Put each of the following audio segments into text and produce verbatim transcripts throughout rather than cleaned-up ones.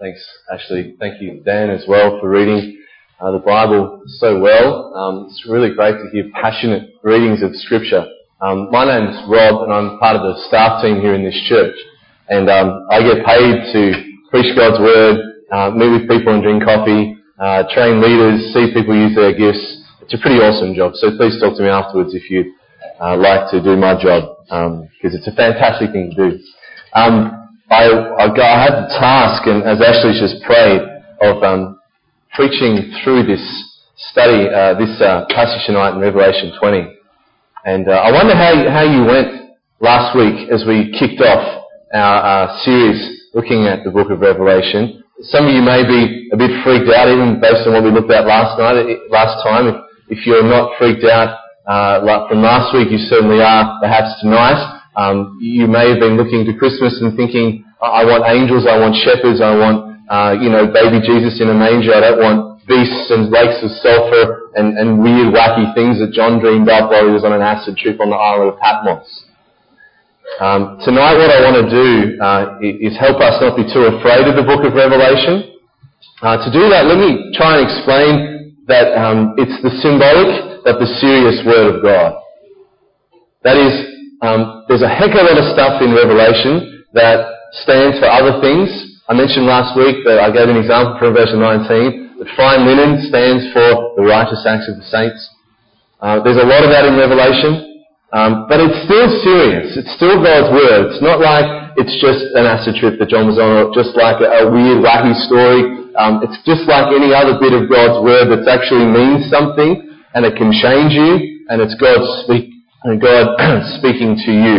Thanks, Ashley. Thank you, Dan, as well, for reading uh, the Bible so well. Um, it's really great to hear passionate readings of Scripture. Um, my name's Rob, and I'm part of the staff team here in this church. And um, I get paid to preach God's Word, uh, meet with people and drink coffee, uh, train leaders, see people use their gifts. It's a pretty awesome job. So please talk to me afterwards if you'd uh, like to do my job, because um, it's a fantastic thing to do. Um, I, I, got, I had the task, and as Ashley just prayed, of um, preaching through this study, uh, this uh, passage tonight in Revelation twenty. And uh, I wonder how you, how you went last week as we kicked off our uh, series looking at the book of Revelation. Some of you may be a bit freaked out, even based on what we looked at last night, last time. If, if you're not freaked out uh, like from last week, you certainly are perhaps tonight. Um, you may have been looking to Christmas and thinking, I want angels, I want shepherds, I want, uh, you know, baby Jesus in a manger. I don't want beasts and lakes of sulphur and, and weird, wacky things that John dreamed up while he was on an acid trip on the island of Patmos. Um, tonight what I want to do uh, is help us not be too afraid of the book of Revelation. Uh, to do that, let me try and explain that um, it's the symbolic but the serious Word of God. That is, Um, there's a heck of a lot of stuff in Revelation that stands for other things. I mentioned last week that I gave an example from verse nineteen. The fine linen stands for the righteous acts of the saints. Uh, there's a lot of that in Revelation. Um, but it's still serious. It's still God's Word. It's not like it's just an acid trip that John was on, or just like a, a weird, wacky story. Um, it's just like any other bit of God's Word that actually means something, and it can change you, and it's God speaking. And God speaking to you.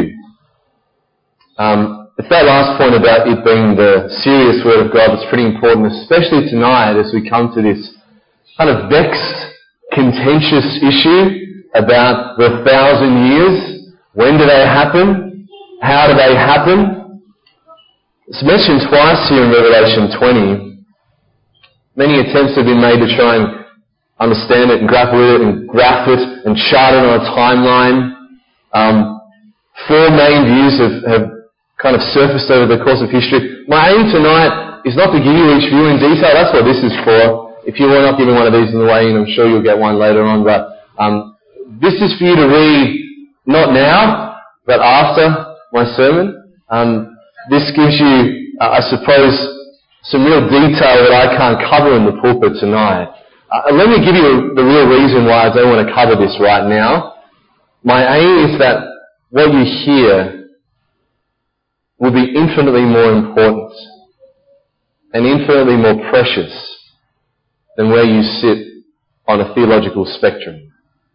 Um, it's that last point about it being the serious Word of God that's pretty important, especially tonight as we come to this kind of vexed, contentious issue about the thousand years. When do they happen? How do they happen? It's mentioned twice here in Revelation twenty. Many attempts have been made to try and understand it and grapple with it and graph it and chart it on a timeline. Um, four main views have, have kind of surfaced over the course of history. My aim tonight is not to give you each view in detail. That's what this is for. If you were not given one of these in the way, and I'm sure you'll get one later on, but um, this is for you to read not now, but after my sermon. Um, this gives you, uh, I suppose, some real detail that I can't cover in the pulpit tonight. Uh, let me give you the real reason why I don't want to cover this right now. My aim is that what you hear will be infinitely more important and infinitely more precious than where you sit on a theological spectrum.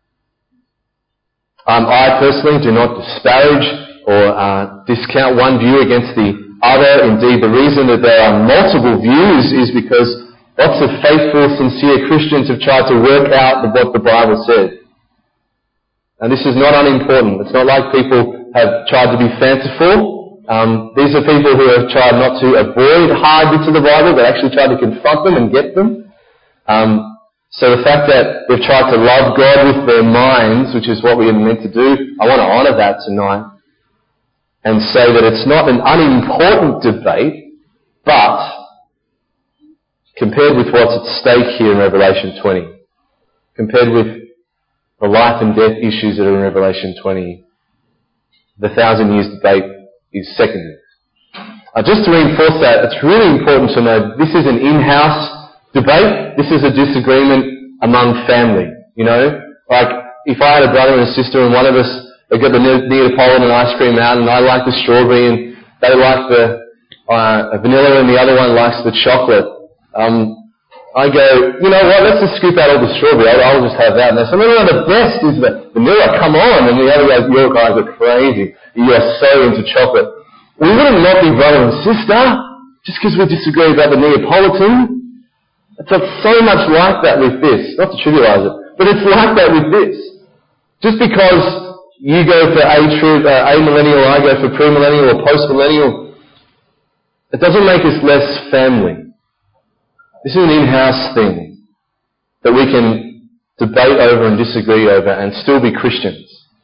Um, I personally do not disparage or uh, discount one view against the other. Indeed, the reason that there are multiple views is because lots of faithful, sincere Christians have tried to work out what the Bible says. And this is not unimportant. It's not like people have tried to be fanciful. Um, these are people who have tried not to avoid hard bits of the Bible, but actually tried to confront them and get them. Um, so the fact that they've tried to love God with their minds, which is what we are meant to do, I want to honour that tonight and say that it's not an unimportant debate, but compared with what's at stake here in Revelation twenty, compared with the life and death issues that are in Revelation twenty, the thousand years debate is secondary. Uh, just to reinforce that, it's really important to know this is an in-house debate. This is a disagreement among family. You know, like if I had a brother and a sister and one of us they got the Neapolitan ice cream out and I like the strawberry and they like the uh, vanilla and the other one likes the chocolate. Um, I go, you know what, let's just scoop out all the strawberry, I'll, I'll just have that. And they say, no, no, no, the best is the vanilla, come on. And the other guys, your guys are crazy. You are so into chocolate. We wouldn't not be brother and sister just because we disagree about the Neapolitan. It's not so much like that with this, not to trivialise it, but it's like that with this. Just because you go for a true, uh, a millennial, I go for pre-millennial or post-millennial, it doesn't make us less family. This is an in-house thing that we can debate over and disagree over and still be Christians.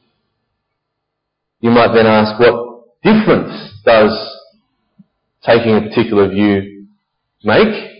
You might then ask, what difference does taking a particular view make?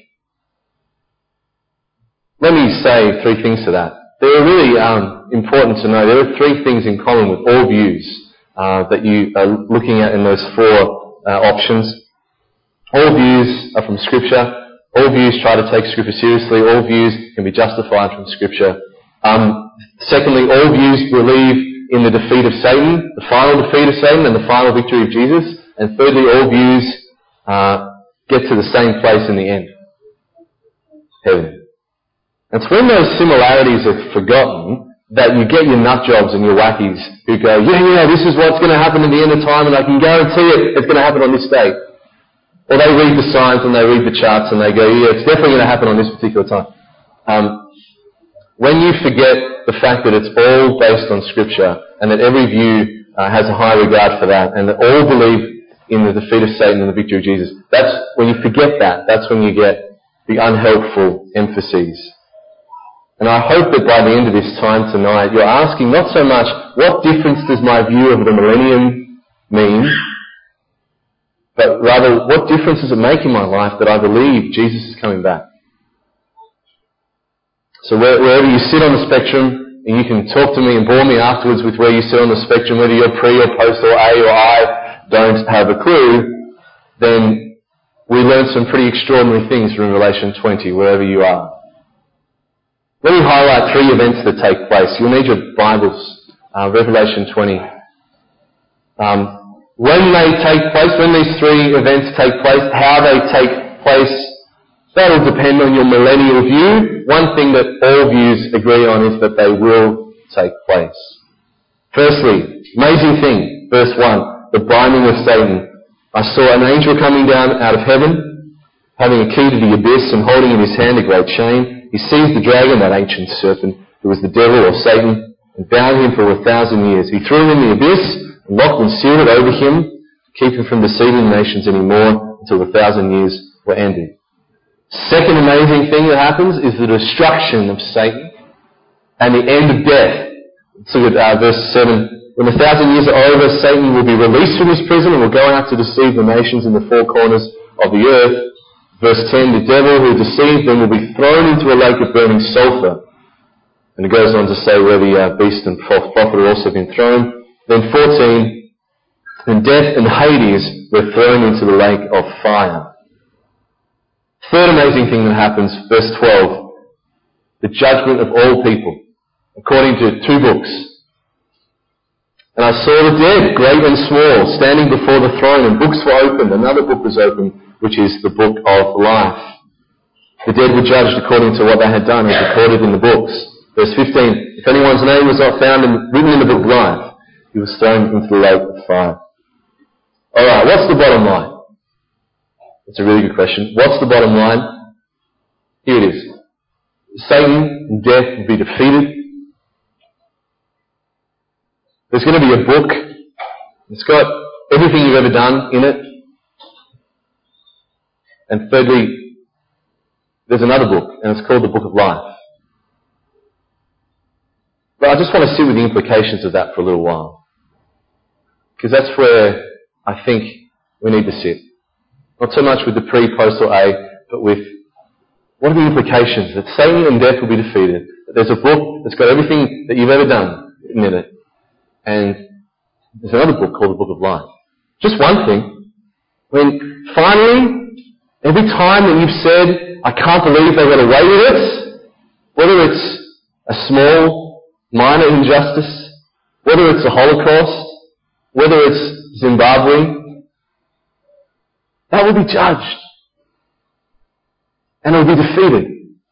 Let me say three things to that. They're really um, important to know. There are three things in common with all views uh, that you are looking at in those four uh, options. All views are from Scripture. All views try to take Scripture seriously. All views can be justified from Scripture. Um, secondly, all views believe in the defeat of Satan, the final defeat of Satan and the final victory of Jesus. And thirdly, all views uh, get to the same place in the end. Heaven. It's when those similarities are forgotten that you get your nut jobs and your wackies who go, yeah, yeah, this is what's going to happen at the end of time and I can guarantee it, it's going to happen on this day. Or they read the signs and they read the charts and they go, yeah, it's definitely going to happen on this particular time. Um, when you forget the fact that it's all based on Scripture and that every view uh, has a high regard for that and that all believe in the defeat of Satan and the victory of Jesus, that's when you forget that, that's when you get the unhelpful emphases. And I hope that by the end of this time tonight, you're asking not so much, what difference does my view of the millennium mean? But rather, what difference does it make in my life that I believe Jesus is coming back? So wherever you sit on the spectrum, and you can talk to me and bore me afterwards with where you sit on the spectrum, whether you're pre or post or A or I don't have a clue, then we learn some pretty extraordinary things from Revelation twenty, wherever you are. Let me highlight three events that take place. You'll need your Bibles, uh, Revelation twenty. Um, when they take place, when these three events take place, how they take place, that'll depend on your millennial view. One thing that all views agree on is that they will take place. Firstly, amazing thing, verse one, the binding of Satan. I saw an angel coming down out of heaven, having a key to the abyss and holding in his hand a great chain. He seized the dragon, that ancient serpent, who was the devil or Satan, and bound him for a thousand years. He threw him in the abyss, and locked and sealed it over him, to keep him from deceiving the nations any more until the thousand years were ended. Second amazing thing that happens is the destruction of Satan and the end of death. Let's look at uh, verse seven. When the thousand years are over, Satan will be released from his prison and will go out to deceive the nations in the four corners of the earth. Verse ten, the devil who deceived them will be thrown into a lake of burning sulphur. And it goes on to say where the uh, beast and false prophet have also been thrown. Then fourteen, and death and Hades were thrown into the lake of fire. Third amazing thing that happens, verse twelve, the judgment of all people, according to two books. And I saw the dead, great and small, standing before the throne, and books were opened. Another book was opened, which is the book of life. The dead were judged according to what they had done, as recorded in the books. Verse fifteen, if anyone's name was not found and written in the book of life, he was thrown into the lake of fire. Alright, what's the bottom line? That's a really good question. What's the bottom line? Here it is. Satan and death will be defeated. There's going to be a book. It's got everything you've ever done in it. And thirdly, there's another book, and it's called the Book of Life. But I just want to sit with the implications of that for a little while. Because that's where I think we need to sit. Not so much with the pre, post, or A, but with what are the implications that Satan and death will be defeated. That there's a book that's got everything that you've ever done in it. And there's another book called the Book of Life. Just one thing. I mean, finally, every time that you've said, I can't believe they got away with it, whether it's a small, minor injustice, whether it's the Holocaust, whether it's Zimbabwe, that will be judged. And it will be defeated.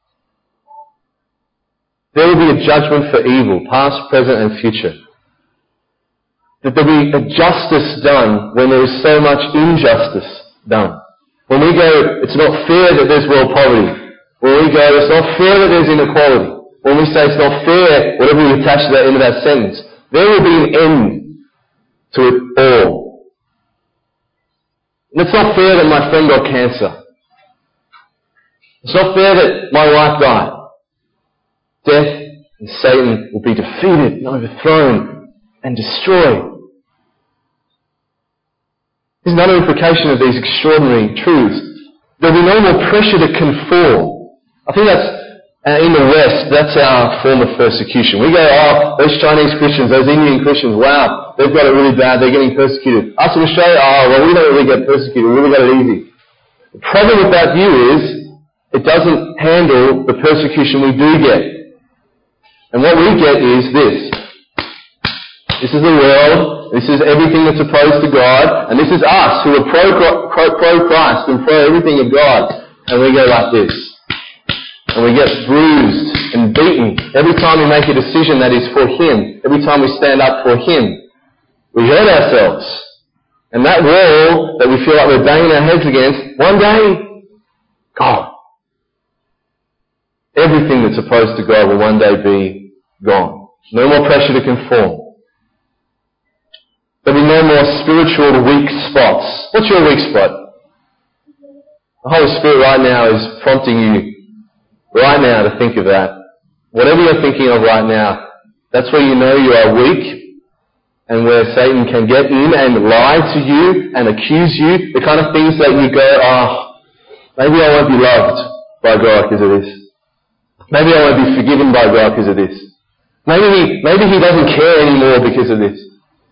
There will be a judgment for evil, past, present, and future. That there will be a justice done when there is so much injustice done. When we go, it's not fair that there's world poverty. When we go, it's not fair that there's inequality. When we say it's not fair, whatever we attach to that end of that sentence, there will be an end to it all. And it's not fair that my friend got cancer. It's not fair that my wife died. Death and Satan will be defeated and overthrown and destroyed. There's another implication of these extraordinary truths. There'll be no more pressure to conform. I think that's, uh, in the West, that's our form of persecution. We go, oh, those Chinese Christians, those Indian Christians, wow, they've got it really bad, they're getting persecuted. Us in Australia, oh, well, we don't really get persecuted, we really got it easy. The problem with that view is, it doesn't handle the persecution we do get. And what we get is this. This is the world, this is everything that's opposed to God, and this is us who are pro, pro, pro-Christ and pro everything of God. And we go like this. And we get bruised and beaten every time we make a decision that is for Him, every time we stand up for Him. We hurt ourselves. And that wall that we feel like we're banging our heads against, one day, gone. Everything that's opposed to God will one day be gone. No more pressure to conform. There'll be no more spiritual weak spots. What's your weak spot? The Holy Spirit right now is prompting you right now to think of that. Whatever you're thinking of right now, that's where you know you are weak and where Satan can get in and lie to you and accuse you. The kind of things that you go, oh, maybe I won't be loved by God because of this. Maybe I won't be forgiven by God because of this. Maybe he, maybe he doesn't care anymore because of this.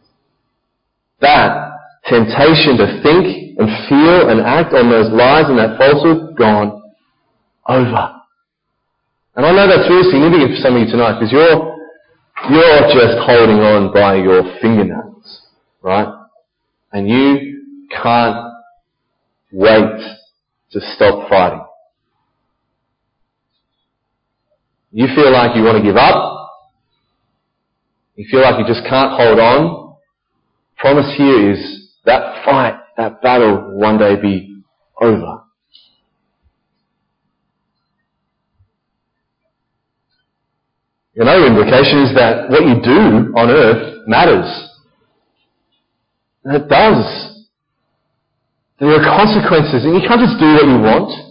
That temptation to think and feel and act on those lies and that falsehood, gone. Over. And I know that's really significant for some of you tonight because you're, you're just holding on by your fingernails, right? And you can't wait to stop fighting. You feel like you want to give up. You feel like you just can't hold on. Promise here is that fight, that battle will one day be over. Another implication is that what you do on earth matters. And it does. There are consequences, and you can't just do what you want.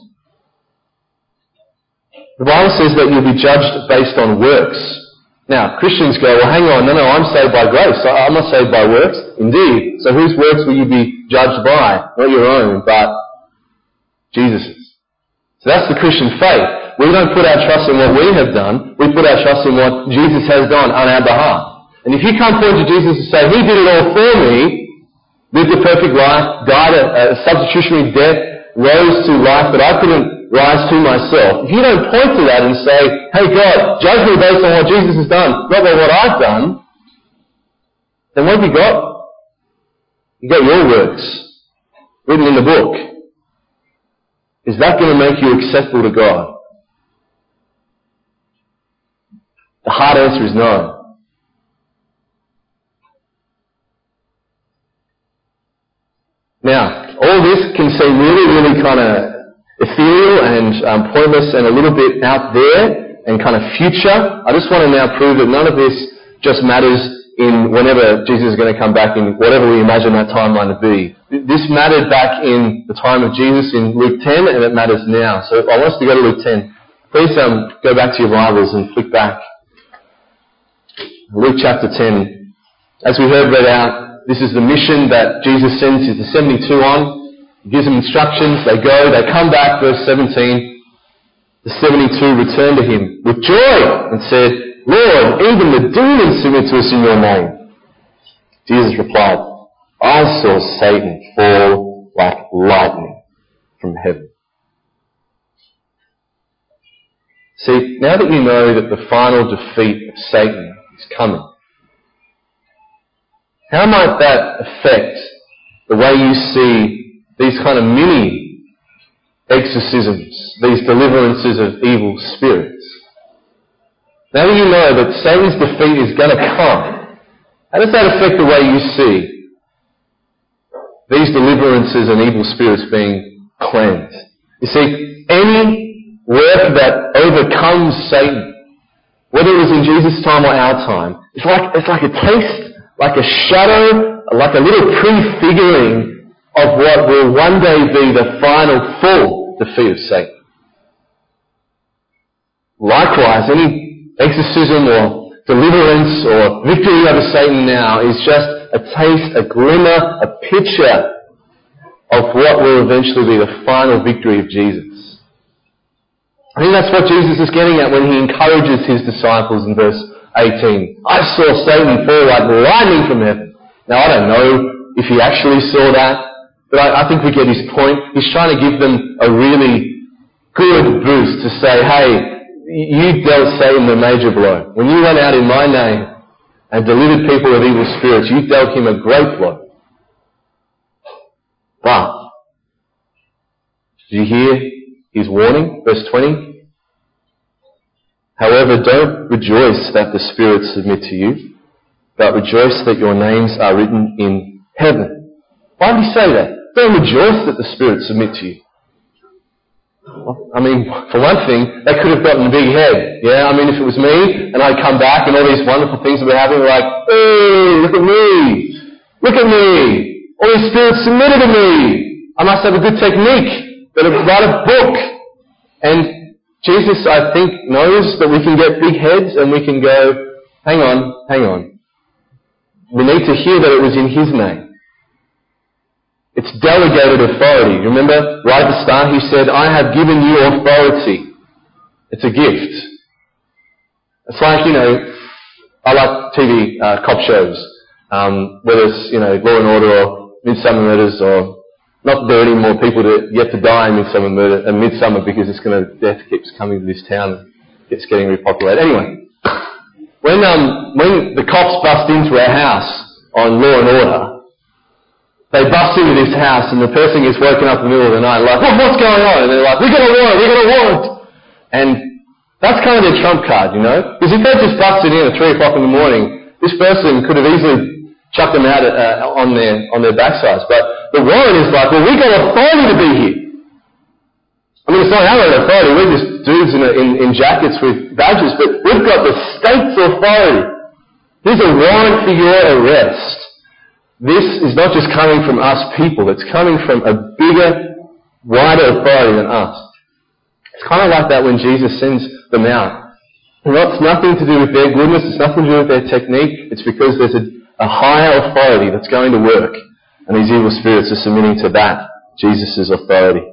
The Bible says that you'll be judged based on works. Now, Christians go, well, hang on, no, no, I'm saved by grace. I'm not saved by works. Indeed. So whose works will you be judged by? Not your own, but Jesus'. So that's the Christian faith. We don't put our trust in what we have done. We put our trust in what Jesus has done on our behalf. And if you can't point to Jesus and say, He did it all for me, lived a perfect life, died a, a substitutionary death, rose to life that I couldn't rise to myself. If you don't point to that and say, hey God, judge me based on what Jesus has done, not by what I've done, then what have you got? You got your works written in the book. Is that going to make you acceptable to God? The hard answer is no. Now, all this can seem really, really kind of ethereal and um, pointless and a little bit out there and kind of future. I just want to now prove that none of this just matters in whenever Jesus is going to come back in whatever we imagine that timeline to be. This mattered back in the time of Jesus in Luke ten, and it matters now. So I want us to go to Luke ten. Please um, go back to your Bibles and flick back. Luke chapter ten. As we heard read out, this is the mission that Jesus sends his seventy-two on. He gives them instructions, they go, they come back, verse seventeen. The seventy-two returned to him with joy and said, Lord, even the demons submit to us in your name. Jesus replied, I saw Satan fall like lightning from heaven. See, now that you know that the final defeat of Satan is coming, how might that affect the way you see these kind of mini exorcisms, these deliverances of evil spirits? Now that you know that Satan's defeat is going to come, how does that affect the way you see these deliverances and evil spirits being cleansed? You see, any work that overcomes Satan, whether it was in Jesus' time or our time, it's like, it's like a taste, like a shadow, like a little prefiguring of what will one day be the final full defeat of Satan. Likewise, any exorcism or deliverance or victory over Satan now is just a taste, a glimmer, a picture of what will eventually be the final victory of Jesus. I think that's what Jesus is getting at when he encourages his disciples in verse eighteen. I saw Satan fall like lightning from heaven. Now, I don't know if he actually saw that, but I, I think we get his point. He's trying to give them a really good boost to say, hey, you dealt Satan a major blow. When you went out in my name and delivered people of evil spirits, you dealt him a great blow. But, did you hear his warning? Verse twenty. However, don't rejoice that the spirits submit to you, but rejoice that your names are written in heaven. Why did he say that? Don't rejoice that the spirits submit to you. I mean, for one thing, they could have gotten a big head. Yeah, I mean, if it was me and I'd come back and all these wonderful things would be happening, like, hey, look at me, look at me, all these spirits submitted to me. I must have a good technique, better write a book. And Jesus, I think, knows that we can get big heads and we can go, hang on, hang on. We need to hear that it was in his name. It's delegated authority. Remember, right at the start, he said, I have given you authority. It's a gift. It's like, you know, I like T V uh, cop shows, um, whether it's, you know, Law and Order or Midsummer Murders, or not that there are any more people to, yet to die in Midsummer Murder and Midsummer, because it's going to, death keeps coming to this town, it's getting repopulated. Anyway, when um when the cops bust into our house on Law and Order, they bust into this house and the person gets woken up in the middle of the night like, oh, what's going on? And they're like, we got a warrant, we got a warrant. And that's kind of their trump card, you know? Because if they just busted in at three o'clock in the morning, this person could have easily chucked them out uh, on their on their backsides. But the warrant is like, well, we got authority to be here. I mean, it's not our authority. We're just dudes in, a, in, in jackets with badges, but we've got the state's authority. There's a warrant for your arrest. This is not just coming from us people, it's coming from a bigger, wider authority than us. It's kind of like that when Jesus sends them out. It's nothing to do with their goodness, it's nothing to do with their technique, it's because there's a, a higher authority that's going to work, and these evil spirits are submitting to that, Jesus' authority.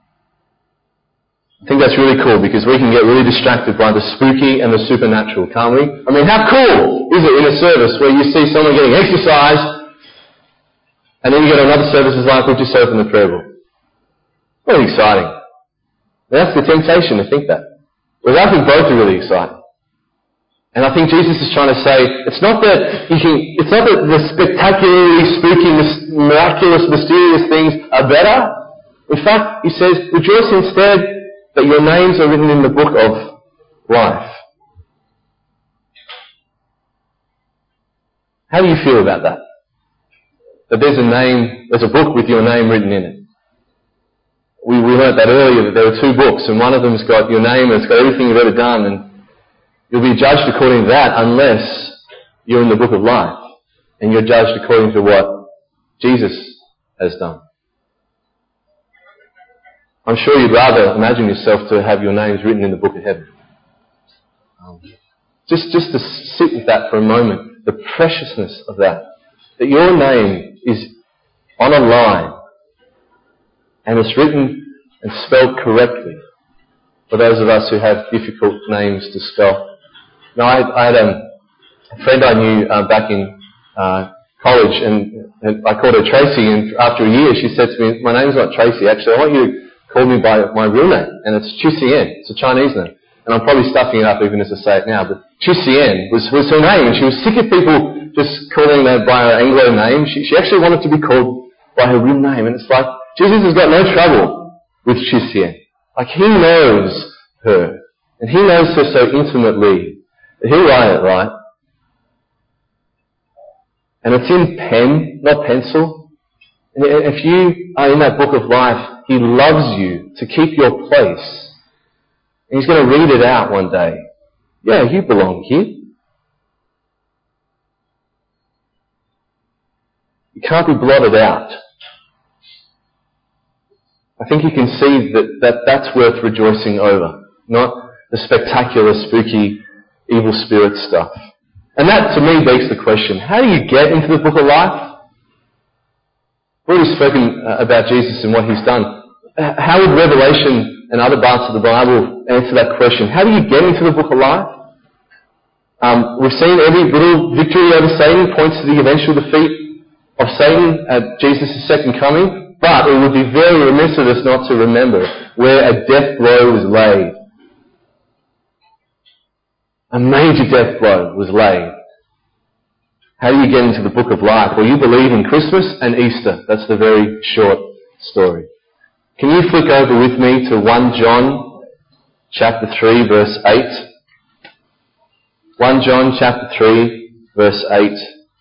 I think that's really cool, because we can get really distracted by the spooky and the supernatural, can't we? I mean, how cool is it in a service where you see someone getting exercised, and then you go to another service that's like, we've just opened the prayer book. Really exciting. And that's the temptation to think that. Whereas I think both are really exciting. And I think Jesus is trying to say, it's not that you can, it's not that the spectacularly spooky, miraculous, mysterious things are better. In fact, he says, rejoice instead that your names are written in the book of life. How do you feel about that? That there's a name, there's a book with your name written in it. We, we learnt that earlier, that there are two books, and one of them's got your name and it's got everything you've ever done, and you'll be judged according to that unless you're in the book of life, and you're judged according to what Jesus has done. I'm sure you'd rather imagine yourself to have your names written in the book of heaven. Um, just, just to sit with that for a moment, the preciousness of that. That your name is on a line and it's written and spelled correctly for those of us who have difficult names to spell. Now, I, I had um, a friend I knew uh, back in uh, college, and, and I called her Tracy, and after a year she said to me, my name's not Tracy, actually, I want you to call me by my real name, and it's Chu Sien. It's a Chinese name. And I'm probably stuffing it up even as I say it now, but Chu Sien was, was her name, and she was sick of people just calling her by her Anglo name. She, she actually wanted to be called by her real name. And it's like, Jesus has got no trouble with Chu Sien. Like, he knows her. And he knows her so intimately that he'll write it right. And it's in pen, not pencil. And if you are in that book of life, he loves you to keep your place. And he's going to read it out one day. Yeah, you belong here. You can't be blotted out. I think you can see that, that that's worth rejoicing over, not the spectacular, spooky, evil spirit stuff. And that, to me, begs the question, how do you get into the book of life? We've already spoken uh, about Jesus and what he's done. Uh, how would Revelation and other parts of the Bible answer that question? How do you get into the book of life? Um, we've seen every little victory over Satan points to the eventual defeat of Satan at Jesus' second coming, but it would be very remiss of us not to remember where a death blow was laid. A major death blow was laid. How do you get into the book of life? Well, you believe in Christmas and Easter. That's the very short story. Can you flick over with me to First John chapter three, verse eight? First John chapter three, verse eight.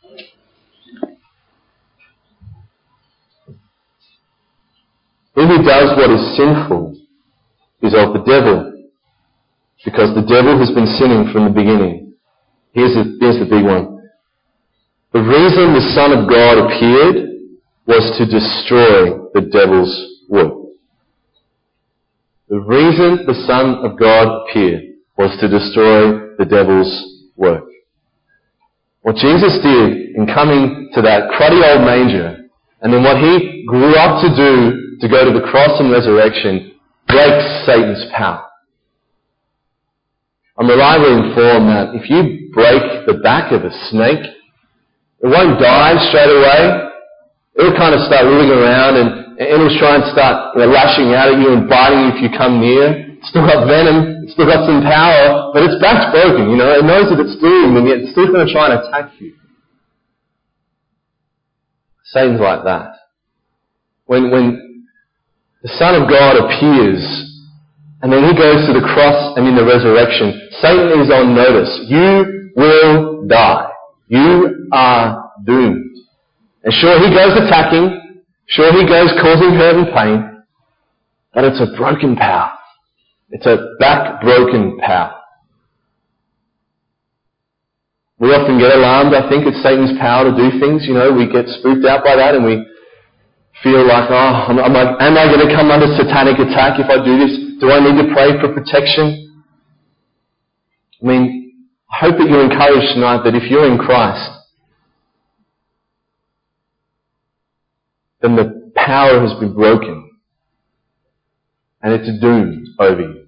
He who does what is sinful is of the devil, because the devil has been sinning from the beginning. Here's the, here's the big one. The reason the Son of God appeared was to destroy the devil's work. The reason the Son of God appeared was to destroy the devil's work. What Jesus did in coming to that cruddy old manger, and then what he grew up to do to go to the cross and resurrection, breaks Satan's power. I'm reliably informed that if you break the back of a snake, it won't die straight away. It'll kind of start wriggling around and, and it'll try and start you know, lashing out at you and biting you if you come near. It's still got venom, it's still got some power, but its back's broken, you know. It knows that it's doomed and yet it's still going to try and attack you. Satan's like that. When, when the Son of God appears and then he goes to the cross and in the resurrection, Satan is on notice. You will die. You are doomed. And sure, he goes attacking. Sure, he goes causing hurt and pain. But it's a broken power. It's a back-broken power. We often get alarmed, I think, at Satan's power to do things. You know, we get spooked out by that and we feel like, oh, am I, am I going to come under satanic attack if I do this? Do I need to pray for protection? I mean, I hope that you're encouraged tonight that if you're in Christ, then the power has been broken and it's doomed over you.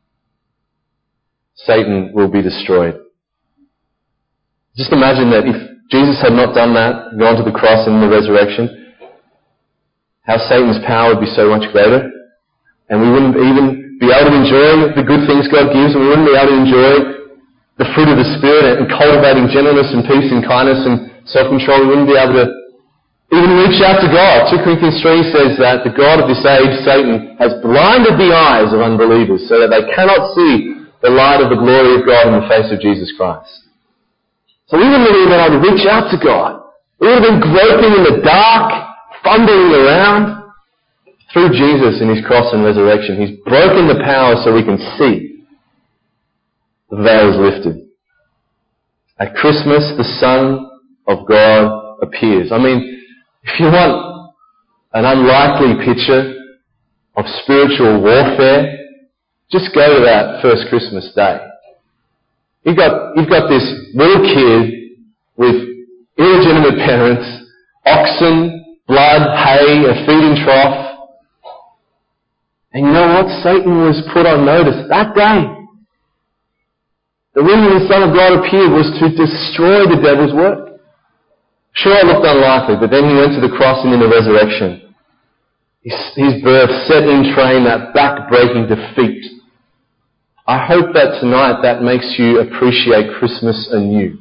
Satan will be destroyed. Just imagine that if Jesus had not done that, gone to the cross and in the resurrection, how Satan's power would be so much greater, and we wouldn't even be able to enjoy the good things God gives, and we wouldn't be able to enjoy the fruit of the Spirit and cultivating gentleness and peace and kindness and self-control. We wouldn't be able to even reach out to God. Second Corinthians three says that the God of this age, Satan, has blinded the eyes of unbelievers so that they cannot see the light of the glory of God in the face of Jesus Christ. So we wouldn't have been able to reach out to God. We would have been groping in the dark, fumbling around. Through Jesus and his cross and resurrection, he's broken the power so we can see. The veil is lifted. At Christmas, the Son of God appears. I mean, if you want an unlikely picture of spiritual warfare, just go to that first Christmas day. You've got, you've got this little kid with illegitimate parents, oxen, blood, hay, a feeding trough. And you know what? Satan was put on notice that day. The reason the Son of God appeared was to destroy the devil's work. Sure, it looked unlikely, but then he went to the cross and in the resurrection. His, his birth set in train that back-breaking defeat. I hope that tonight that makes you appreciate Christmas anew.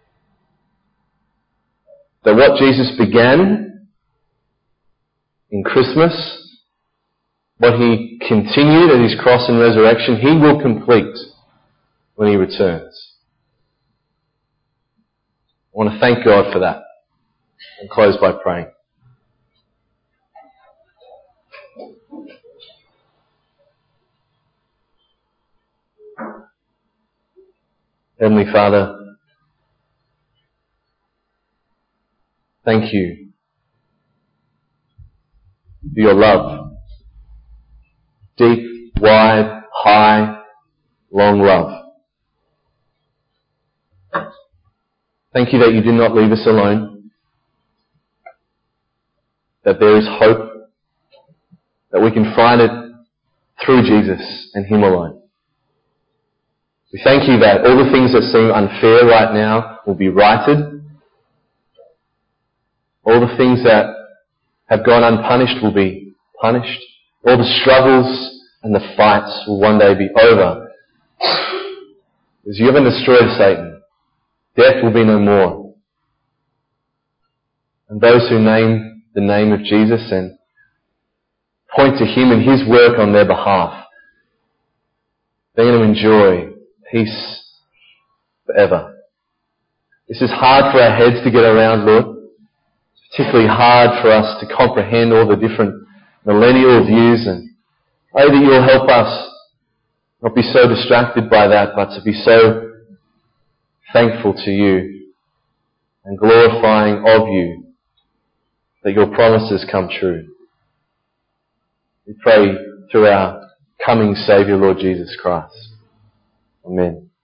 That what Jesus began in Christmas, what he continued at his cross and resurrection, he will complete when he returns. I want to thank God for that and close by praying. Heavenly Father, thank you for your love. Deep, wide, high, long love. Thank you that you did not leave us alone. that there is hope, that we can find it through Jesus and Him alone. We thank You that all the things that seem unfair right now will be righted. All the things that have gone unpunished will be punished. All the struggles and the fights will one day be over. Because You haven't destroyed Satan. Death will be no more. And those who name the name of Jesus and point to Him and His work on their behalf, they're going to enjoy peace forever. This is hard for our heads to get around, Lord. It's particularly hard for us to comprehend all the different millennial views, and pray that You'll help us not be so distracted by that, but to be so thankful to You and glorifying of You that Your promises come true. We pray through our coming Saviour, Lord Jesus Christ. Amen.